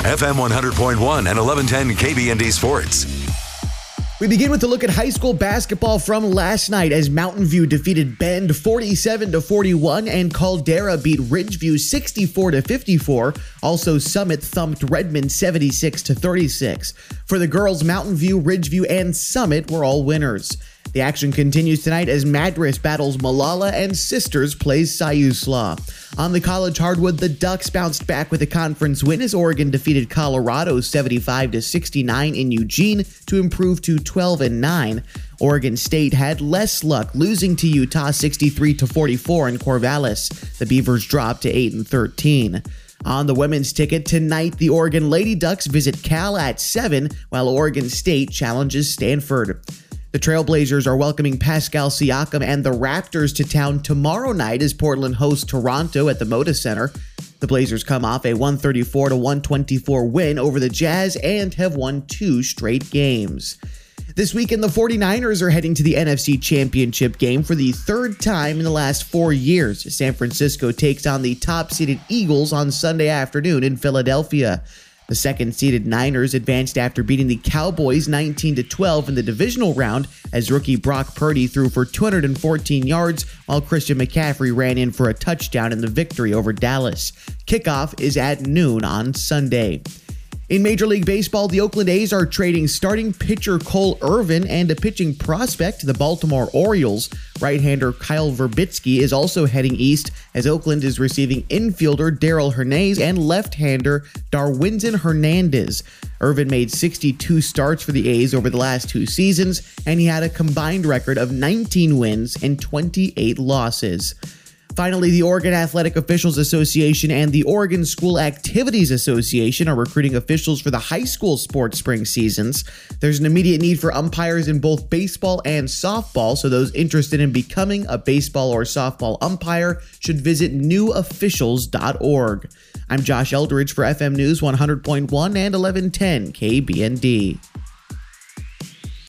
FM 100.1 and 1110 KBND Sports. We begin with a look at high school basketball from last night as Mountain View defeated Bend 47-41 and Caldera beat Ridgeview 64-54. Also, Summit thumped Redmond 76-36. For the girls, Mountain View, Ridgeview, and Summit were all winners. The action continues tonight as Madras battles Malala and Sisters plays Siuslaw. On the college hardwood, the Ducks bounced back with a conference win as Oregon defeated Colorado 75-69 in Eugene to improve to 12-9. Oregon State had less luck, losing to Utah 63-44 in Corvallis. The Beavers dropped to 8-13. On the women's ticket tonight, the Oregon Lady Ducks visit Cal at 7, while Oregon State challenges Stanford. The Trailblazers are welcoming Pascal Siakam and the Raptors to town tomorrow night as Portland hosts Toronto at the Moda Center. The Blazers come off a 134-124 win over the Jazz and have won 2 straight games. This weekend, the 49ers are heading to the NFC Championship game for the third time in the last 4 years. San Francisco takes on the top-seeded Eagles on Sunday afternoon in Philadelphia. The second-seeded Niners advanced after beating the Cowboys 19-12 in the divisional round as rookie Brock Purdy threw for 214 yards while Christian McCaffrey ran in for a touchdown in the victory over Dallas. Kickoff is at noon on Sunday. In Major League Baseball, the Oakland A's are trading starting pitcher Cole Irvin and a pitching prospect to the Baltimore Orioles. Right-hander Kyle Verbitsky is also heading east as Oakland is receiving infielder Darrell Hernandez and left-hander Darwinzon Hernandez. Irvin made 62 starts for the A's over the last 2 seasons, and he had a combined record of 19 wins and 28 losses. Finally, the Oregon Athletic Officials Association and the Oregon School Activities Association are recruiting officials for the high school sports spring seasons. There's an immediate need for umpires in both baseball and softball, so those interested in becoming a baseball or softball umpire should visit newofficials.org. I'm Josh Eldridge for FM News 100.1 and 1110 KBND.